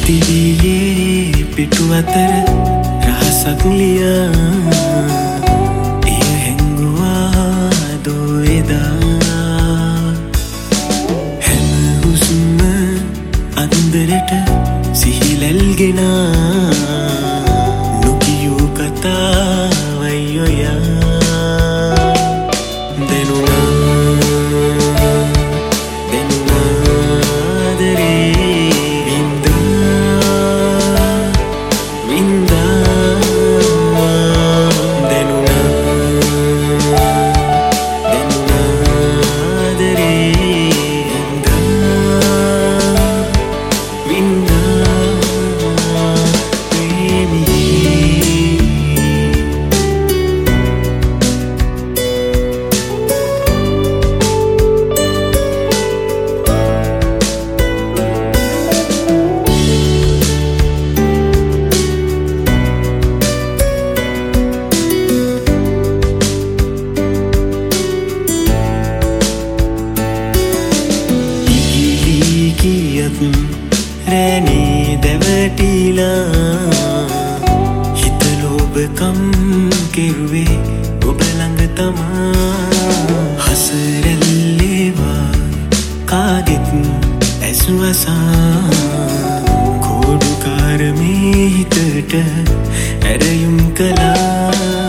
සිතිවියේ පිටු අතර රහසක් ලියා එය හැංගුවා දෝ එදා හැම හුස්ම අන්දරට සිහිලැල්ගෙනා නොකියූ කතාවයි ඔයා රැනේ දැවටිලා හිත ලෝභකම් කෙරුවේ ඔබ ළඟ තමා හසරැල්ලේවා කාගෙත් ඇසුවසා කෝඩුකාරමේ හිතට ඇරයුම් කළා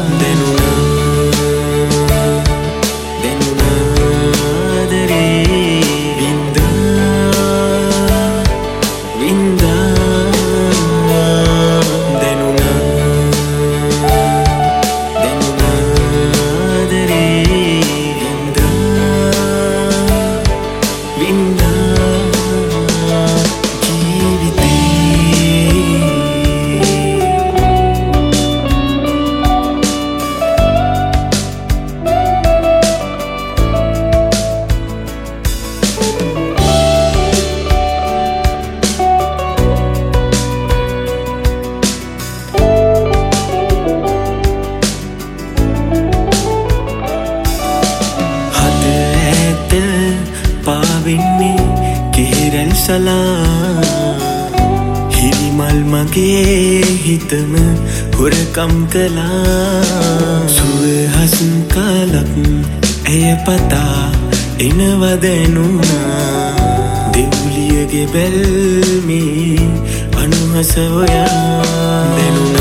කෙහෙරැල් සලා හිරිමල් මගේ හිතම හොරකම් කළා සුවහස් කාලක් ඇය පතා එනවදැනුනා දෙව්ලියගේ බැල්මේ අනුහස ඔයා දැනුනා